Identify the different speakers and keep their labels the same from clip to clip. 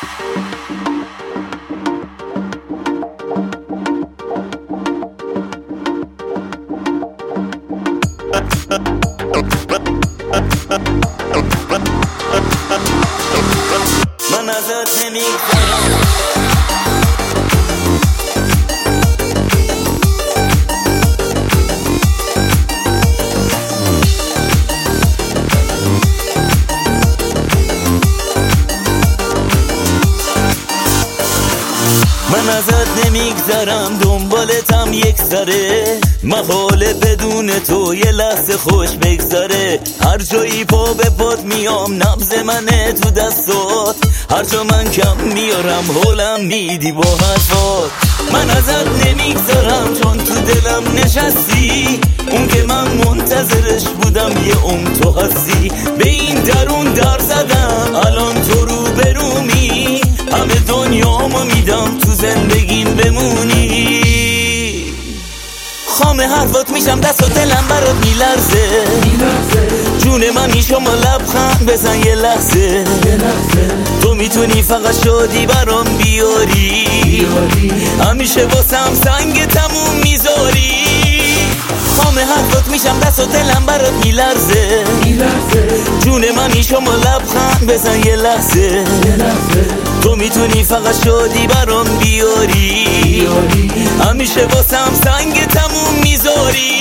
Speaker 1: من ازت نمیگذرم من ازت نمیگذرم دنبالتم یک سره محاله بدون تو یه لحظه خوش بگذره هر جایی پا به پات میام نبض منه تو دستات هر جا من کم میارم حولم میدی با حرفات من ازت نمیگذرم چون تو دلم نشستی اون که من منتظرش بودم یه تو هستی به این درون در زدم الان تو رو برومی همه دنیامو میدم تو زندگیم بمونی خامه حرفات میشم دست و دلم برات میلرزه جون منی شما لبخند بزن یه لحظه تو میتونی فقط شادی برام بیاری همیشه واسم سنگ تموم میذاری خامه حرفات میشم دست و دلم برات میلرزه جون منی شما لبخند بزن یه لحظه تو میتونی فقط شادی برام بیاری همیشه واسم سنگ تموم میذاری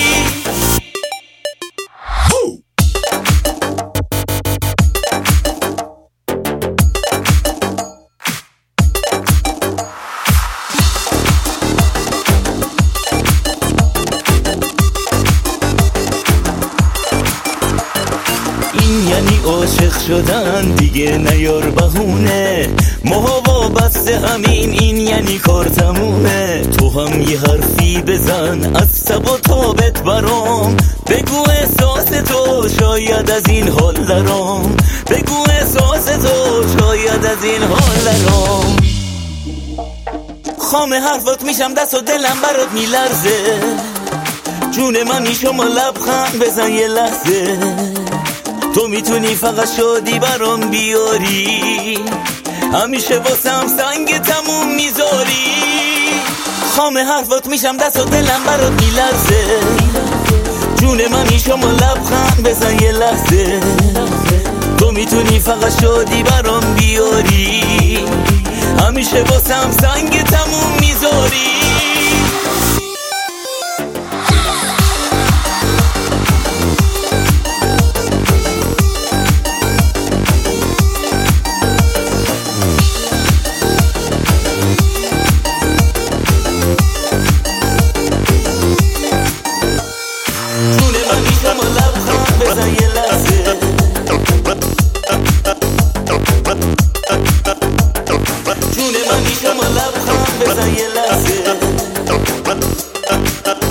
Speaker 1: این یعنی عاشق شدن دیگه نیار بهونه ماها بسته همین این یعنی کار تمومه تو هم یه حرفی بزن از سب و تابت برام بگو احساس تو شاید از این حال درام بگو احساس تو شاید از این حال درام خامه حرفات میشم دست و دلم برات میلرزه جون منی شما لبخند بزن یه لحظه تو میتونی فقط شادی برام بیاری همیشه واسم سنگ تموم میذاری خامه حرفات میشم دست و دلم برات میلرزه جون منی شما لبخند بزن یه لحظه تو میتونی فقط شادی برام بیاری همیشه واسم سنگ تموم میذاری بزن یه لحظه جون منی شما لبخند بزن یه لحظه